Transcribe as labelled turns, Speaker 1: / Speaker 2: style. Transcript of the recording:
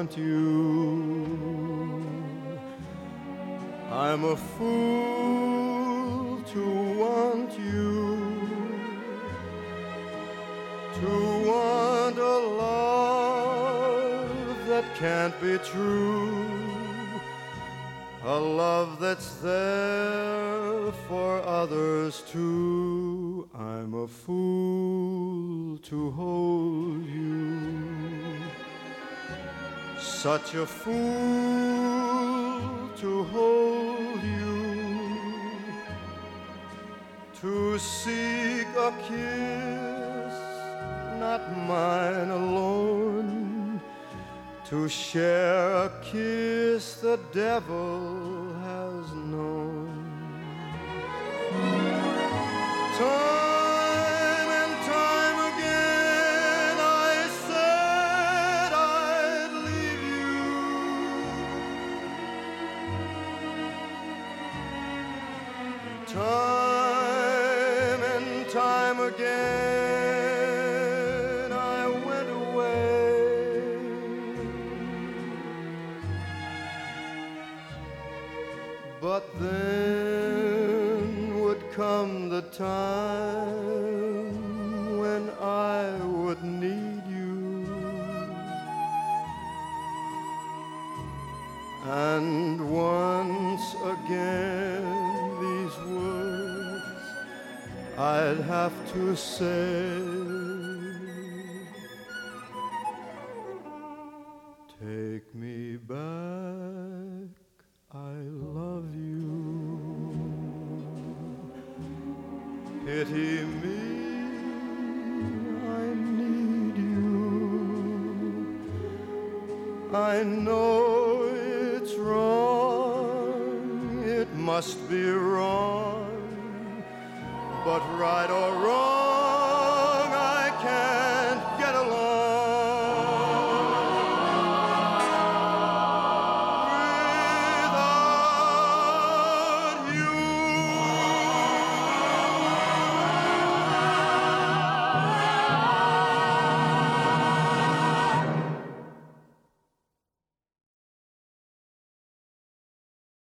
Speaker 1: want you. I'm a fool to want you, to want a love that can't be true, a love that's there for others too. I'm a fool to hold you, such a fool to hold you, to seek a kiss, not mine alone, to share a kiss the devil has known. Time and time again I said I'd leave you, time and time again I went away, but then would come the time when I would need you, and once again these words I'd have to say, take me back, I love you. Pity me, I need you. I know it's wrong, it must be wrong, but right or wrong,